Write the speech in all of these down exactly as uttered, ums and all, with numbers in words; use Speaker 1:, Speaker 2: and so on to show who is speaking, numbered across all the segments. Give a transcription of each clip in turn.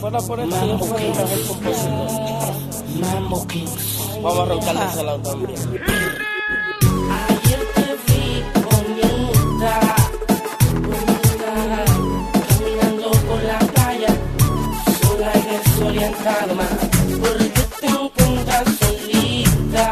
Speaker 1: fuera por eso, yo fuera el mejor compositor.
Speaker 2: Mambo Kings.
Speaker 1: Vamos a roncarle ese lado también.
Speaker 2: Ayer te vi bonita, bonita, caminando por la playa, sola y desorientada, ¿por qué te encuentras solita?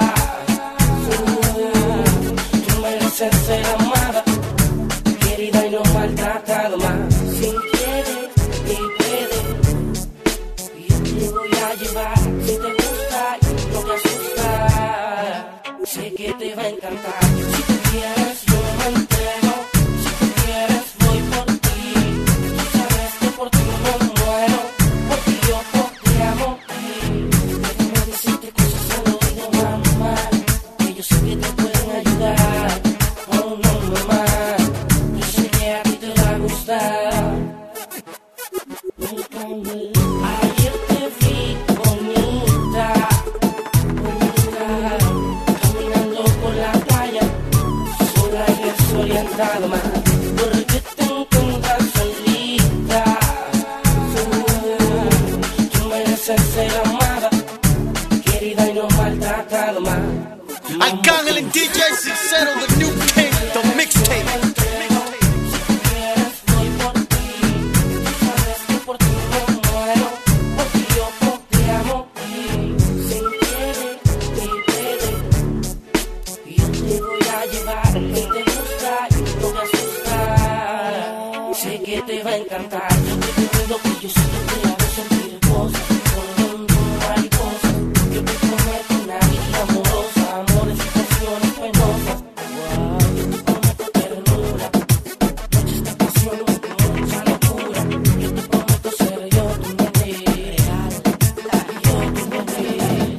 Speaker 2: Tú mereces ser amada, querida y no maltratada más. Si quieres y puedes, yo te voy a llevar. Si te gusta y no te asusta, sé que te va a encantar. Si tú quieres, yo me entrego. Si tú quieres, voy por ti. Tú sabes que por ti me muero, porque yo por ti amo. Déjame decirte cosas al oído, mamá, que yo sé que te pueden ayudar. Oh, no, mamá, yo sé que a ti te va a gustar. Ayer te vi bonita, bonita, caminando por la playa, sola y desorientada, ma. ¿Por qué te encuentras solita? Tú, tú mereces ser amada, querida y no maltratada, ma.
Speaker 3: Arcángel and D J Sincero, the new king, the mixtape.
Speaker 2: Sé que te va a encantar. Yo te prometo que yo sé que te hago sentir cosas, volando mariposas. Yo te prometo una vida amorosa, amores y pasiones penosas. Wow. Yo te prometo ternura, noches de pasión, mucha locura. Yo te prometo ser yo tu mujer real, yo tu mujer.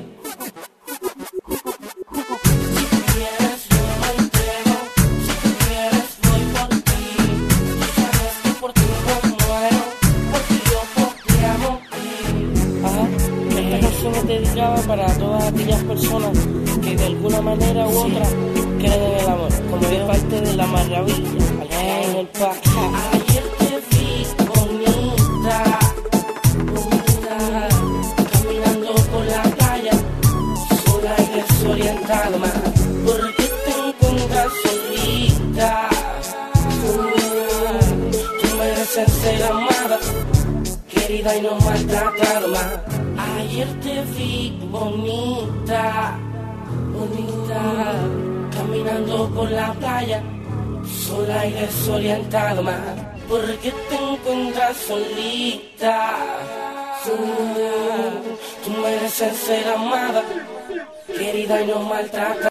Speaker 2: Si tú quieres, yo me entrego. Si tú quieres, voy por ti. Por ti me muero, porque yo por ti amo.
Speaker 1: Ajá. Esta canción es dedicada para todas aquellas personas que de alguna manera u otra creen en el amor, como es parte de la maravilla acá en el parque.
Speaker 2: Ayer te vi bonita, bonita, caminando por la playa, sola y desorientada, ma. ¿Por qué te encuentras solita? Tú mereces ser amada, querida y no maltratada, ma. Ayer te vi bonita, bonita, caminando por la playa, sola y desorientada, ma. ¿Por qué te encuentras solita? Tú, tú mereces ser amada, querida y no maltratada.